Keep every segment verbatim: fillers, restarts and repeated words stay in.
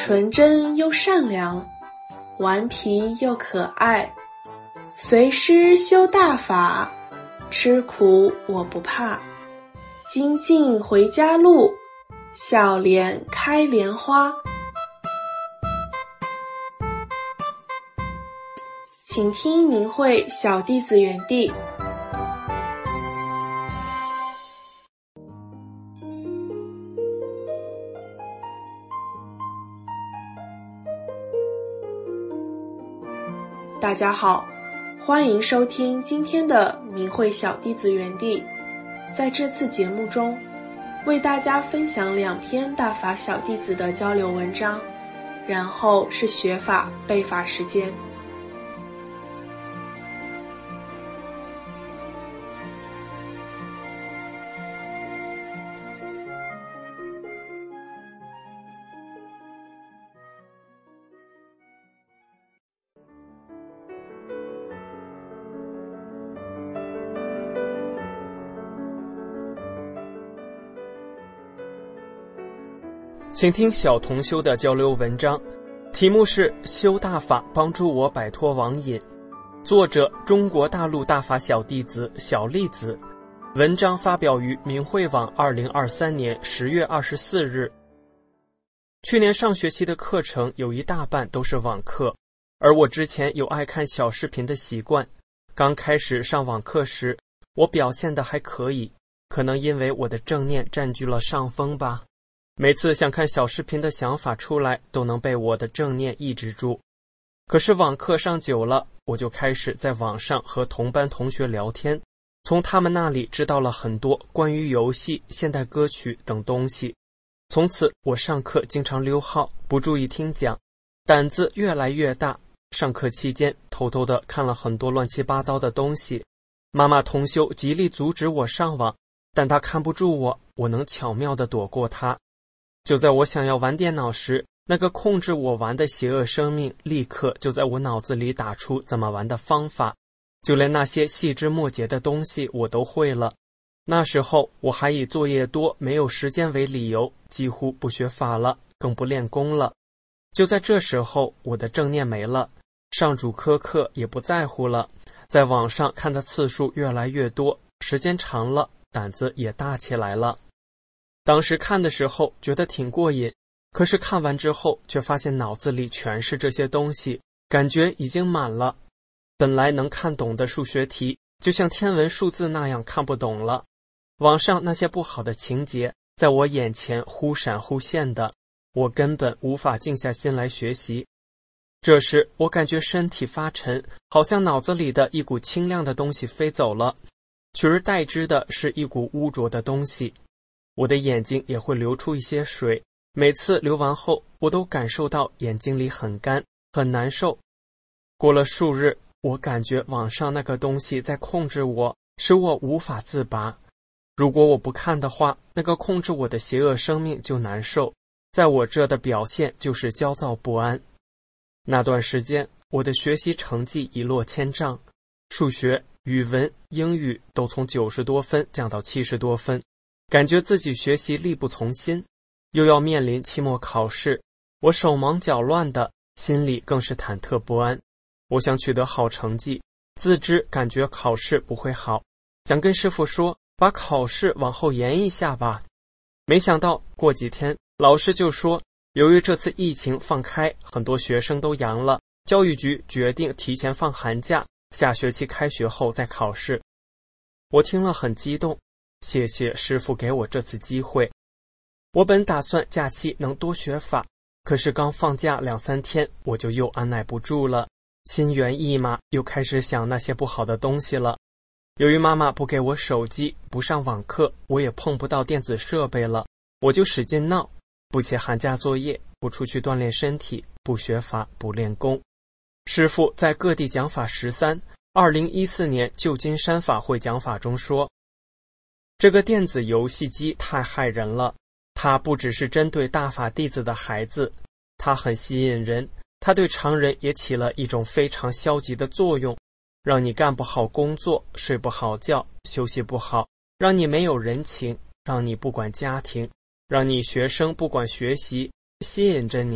纯真又善良，顽皮又可爱，随师修大法，吃苦我不怕。精进回家路，笑脸开莲花。请听明慧小弟子园地。大家好，欢迎收听今天的明慧小弟子园地。在这次节目中，为大家分享两篇大法小弟子的交流文章，然后是学法背法时间。 请听小同修的交流文章，题目是修大法帮助我摆脱网瘾，作者中国大陆大法小弟子小栗子，文章发表于明慧网二零二三年十月二十四日。去年上学期的课程有一大半都是网课，而我之前有爱看小视频的习惯，刚开始上网课时，我表现得还可以，可能因为我的正念占据了上风吧。每次想看小视频的想法出来，都能被我的正念抑制住。可是网课上久了，我就开始在网上和同班同学聊天，从他们那里知道了很多关于游戏、现代歌曲等东西。从此我上课经常溜号，不注意听讲，胆子越来越大。上课期间偷偷地看了很多乱七八糟的东西。妈妈同修极力阻止我上网，但她看不住我，我能巧妙地躲过她。就在我想要玩电脑时，那个控制我玩的邪恶生命立刻就在我脑子里打出怎么玩的方法，就连那些细枝末节的东西我都会了。那时候我还以作业多没有时间为理由，几乎不学法了，更不练功了。就在这时候，我的正念没了，上主科课也不在乎了，在网上看的次数越来越多，时间长了，胆子也大起来了。当时看的时候觉得挺过瘾，可是看完之后却发现脑子里全是这些东西，感觉已经满了。本来能看懂的数学题，就像天文数字那样看不懂了。网上那些不好的情节，在我眼前忽闪忽现的，我根本无法静下心来学习。这时我感觉身体发沉，好像脑子里的一股清亮的东西飞走了，取而代之的是一股污浊的东西。我的眼睛也会流出一些水，每次流完后，我都感受到眼睛里很干，很难受。过了数日，我感觉网上那个东西在控制我，使我无法自拔。如果我不看的话，那个控制我的邪恶生命就难受，在我这的表现就是焦躁不安。那段时间，我的学习成绩一落千丈，数学、语文、英语都从九十多分降到七十多分。感觉自己学习力不从心，又要面临期末考试，我手忙脚乱的，心里更是忐忑不安。我想取得好成绩，自知感觉考试不会好，想跟师父说把考试往后延一下吧。没想到过几天老师就说，由于这次疫情放开，很多学生都阳了，教育局决定提前放寒假，下学期开学后再考试。我听了很激动，谢谢师父给我这次机会。我本打算假期能多学法，可是刚放假两三天，我就又按耐不住了，心猿意马，又开始想那些不好的东西了。由于妈妈不给我手机，不上网课，我也碰不到电子设备了，我就使劲闹，不写寒假作业，不出去锻炼身体，不学法，不练功。师父在各地讲法十三，二零一四年旧金山法会讲法中说，这个电子游戏机太害人了，它不只是针对大法弟子的孩子，它很吸引人，它对常人也起了一种非常消极的作用，让你干不好工作，睡不好觉，休息不好，让你没有人情，让你不管家庭，让你学生不管学习，吸引着你，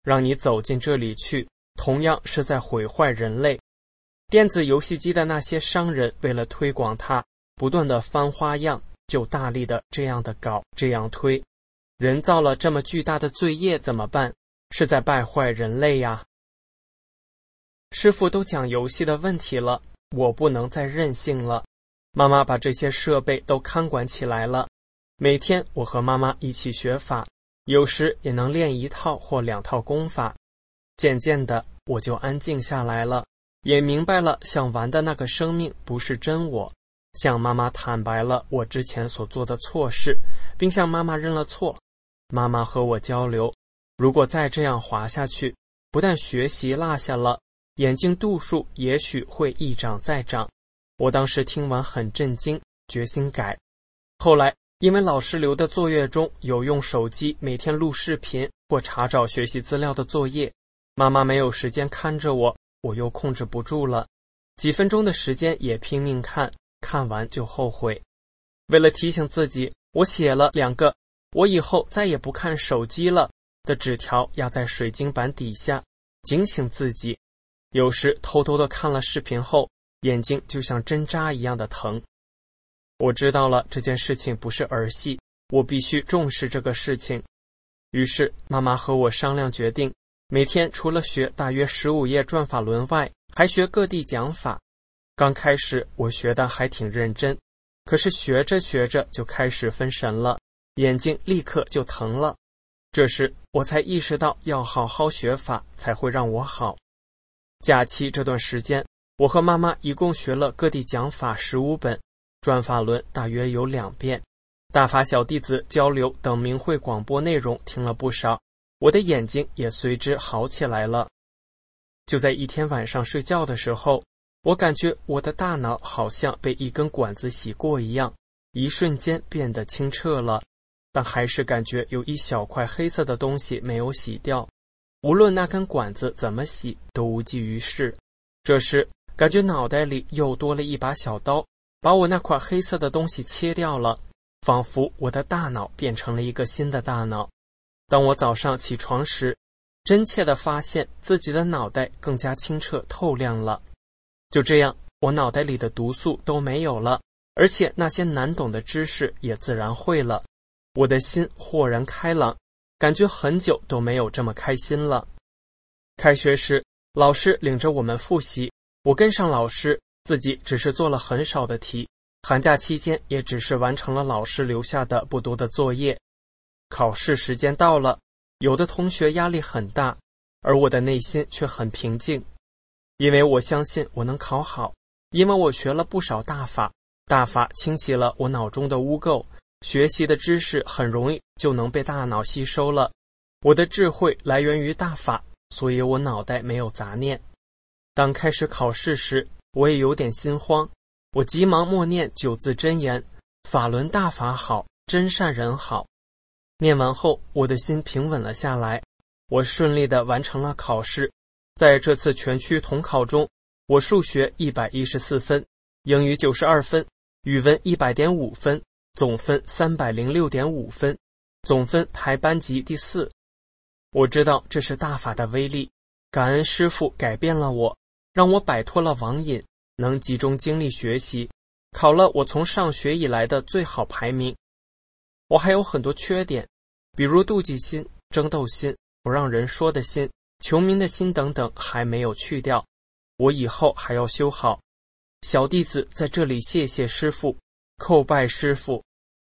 让你走进这里去，同样是在毁坏人类。电子游戏机的那些商人为了推广它，不断的翻花样，就大力的这样的搞，这样推。人造了这么巨大的罪业怎么办？是在败坏人类呀。师傅都讲游戏的问题了，我不能再任性了。妈妈把这些设备都看管起来了，每天我和妈妈一起学法，有时也能练一套或两套功法。渐渐的，我就安静下来了，也明白了想玩的那个生命不是真我，向妈妈坦白了我之前所做的错事，并向妈妈认了错。妈妈和我交流，如果再这样滑下去，不但学习落下了，眼睛度数也许会一长再长。我当时听完很震惊，决心改。后来因为老师留的作业中有用手机每天录视频或查找学习资料的作业，妈妈没有时间看着我，我又控制不住了，几分钟的时间也拼命看，看完就后悔。为了提醒自己，我写了两个我以后再也不看手机了的纸条，压在水晶板底下，警醒自己。有时偷偷的看了视频后，眼睛就像针扎一样的疼。我知道了这件事情不是儿戏，我必须重视这个事情。于是妈妈和我商量决定，每天除了学大约十五页转法轮外，还学各地讲法。刚开始我学的还挺认真，可是学着学着就开始分神了，眼睛立刻就疼了。这时我才意识到要好好学法才会让我好。假期这段时间，我和妈妈一共学了各地讲法十五本，转法轮大约有两遍，大法小弟子交流等明慧广播内容听了不少，我的眼睛也随之好起来了。就在一天晚上睡觉的时候，我感觉我的大脑好像被一根管子洗过一样，一瞬间变得清澈了，但还是感觉有一小块黑色的东西没有洗掉，无论那根管子怎么洗都无济于事。这时感觉脑袋里又多了一把小刀，把我那块黑色的东西切掉了，仿佛我的大脑变成了一个新的大脑。当我早上起床时，真切地发现自己的脑袋更加清澈透亮了。就这样，我脑袋里的毒素都没有了，而且那些难懂的知识也自然会了。我的心豁然开朗，感觉很久都没有这么开心了。开学时，老师领着我们复习，我跟上老师，自己只是做了很少的题。寒假期间也只是完成了老师留下的不多的作业。考试时间到了，有的同学压力很大，而我的内心却很平静，因为我相信我能考好，因为我学了不少大法，大法清洗了我脑中的污垢，学习的知识很容易就能被大脑吸收了。我的智慧来源于大法，所以我脑袋没有杂念。当开始考试时，我也有点心慌，我急忙默念九字真言：法轮大法好，真善人好。念完后，我的心平稳了下来，我顺利地完成了考试。在这次全区统考中，我数学一百一十四分，英语九十二分，语文一百点五分，总分三百零六点五分，总分排班级第四。我知道这是大法的威力，感恩师父改变了我，让我摆脱了网瘾，能集中精力学习，考了我从上学以来的最好排名。我还有很多缺点，比如妒忌心、争斗心、不让人说的心、求名的心等等还没有去掉，我以后还要修好。小弟子在这里谢谢师父，叩拜师父。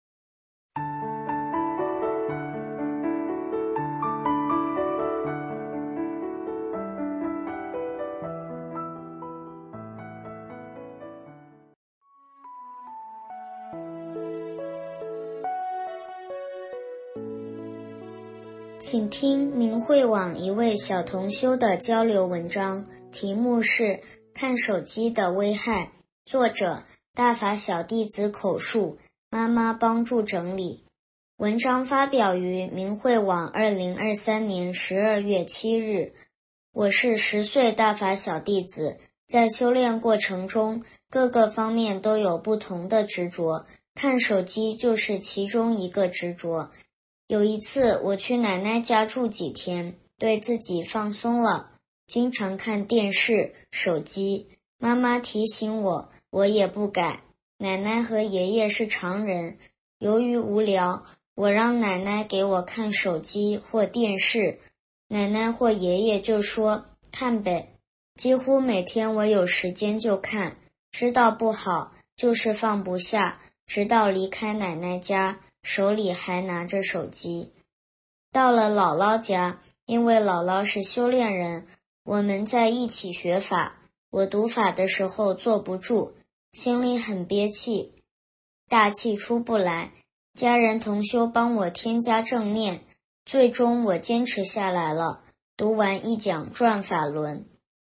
请听明慧网一位小同修的交流文章，题目是看手机的危害，作者大法小弟子口述，妈妈帮助整理。文章发表于明慧网二零二三年十二月七日。我是十岁大法小弟子，在修炼过程中，各个方面都有不同的执着，看手机就是其中一个执着。有一次我去奶奶家住几天， 对自己放松了，经常看电视、手机。妈妈提醒我，我也不改。奶奶和爷爷是常人，由于无聊，我让奶奶给我看手机或电视，奶奶或爷爷就说看呗。几乎每天我有时间就看，知道不好，就是放不下，直到离开奶奶家，手里还拿着手机。到了姥姥家，因为姥姥是修炼人，我们在一起学法，我读法的时候坐不住，心里很憋气，大气出不来，家人同修帮我添加正念，最终我坚持下来了，读完一讲转法轮。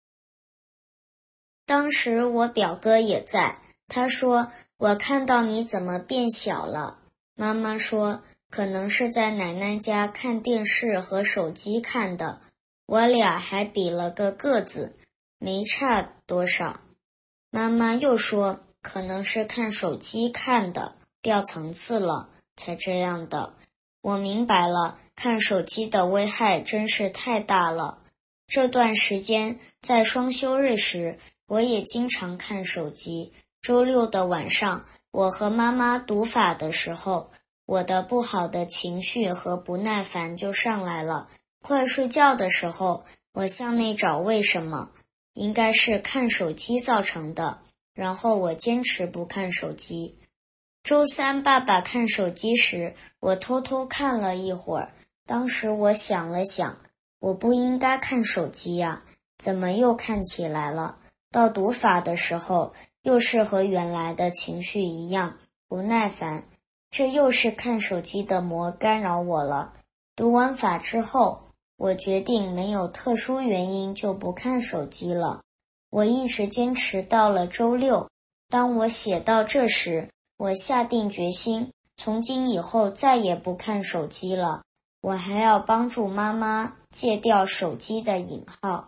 当时我表哥也在，他说我看到你怎么变小了。妈妈说可能是在奶奶家看电视和手机看的，我俩还比了个个子，没差多少。妈妈又说可能是看手机看的，掉层次了，才这样的。我明白了，看手机的危害真是太大了。这段时间在双休日时，我也经常看手机。周六的晚上，我和妈妈读法的时候，我的不好的情绪和不耐烦就上来了。快睡觉的时候，我向内找为什么，应该是看手机造成的，然后我坚持不看手机。周三爸爸看手机时，我偷偷看了一会儿，当时我想了想，我不应该看手机呀，怎么又看起来了？到读法的时候，又是和原来的情绪一样，不耐烦，这又是看手机的魔干扰我了。读完法之后，我决定没有特殊原因就不看手机了。我一直坚持到了周六，当我写到这时，我下定决心，从今以后再也不看手机了。我还要帮助妈妈戒掉手机的瘾号。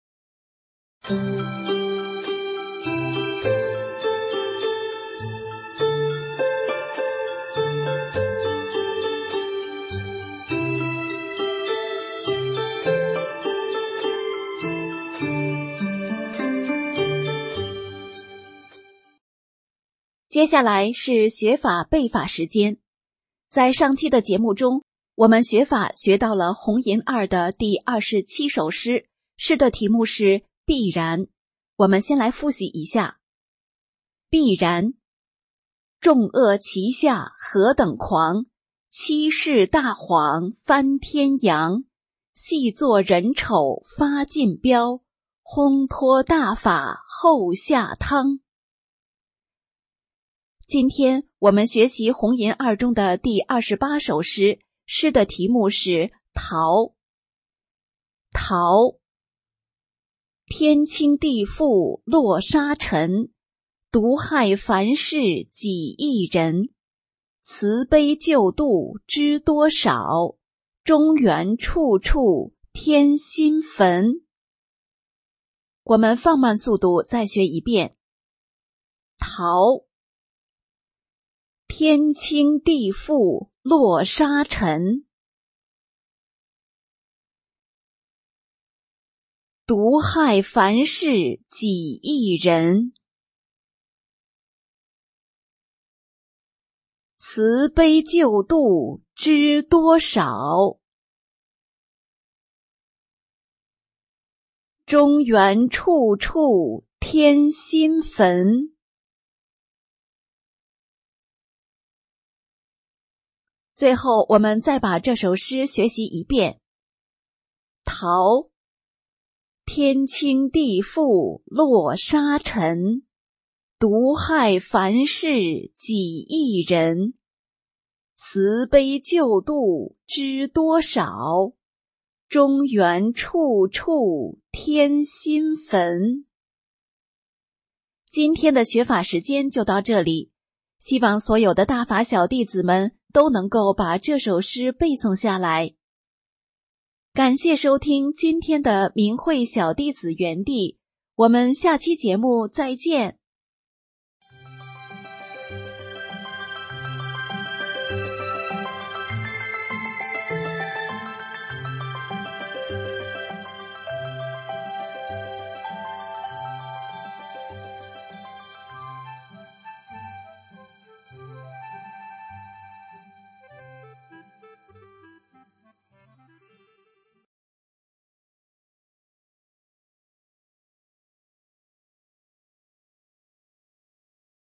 接下来是学法背法时间。在上期的节目中，我们学法学到了红银二的第二十七首诗，诗的题目是必然。我们先来复习一下。必然，众恶其下何等狂，欺世大谎翻天阳，细作人丑发尽标，烘托大法后下汤。今天我们学习红银二中的第二十八首诗，诗的题目是逃。逃，天倾地覆落沙尘，毒害凡世几亿人，慈悲救度知多少，中原处处添新坟。我们放慢速度再学一遍。逃，天倾地覆落沙尘，毒害凡世几亿人，慈悲救度知多少，中原处处添新坟。最后我们再把这首诗学习一遍。逃，天倾地覆落沙尘，毒害凡世几亿人，慈悲救度知多少，中原处处添新坟。今天的学法时间就到这里，希望所有的大法小弟子们都能够把这首诗背诵下来。感谢收听今天的明慧小弟子园地，我们下期节目再见。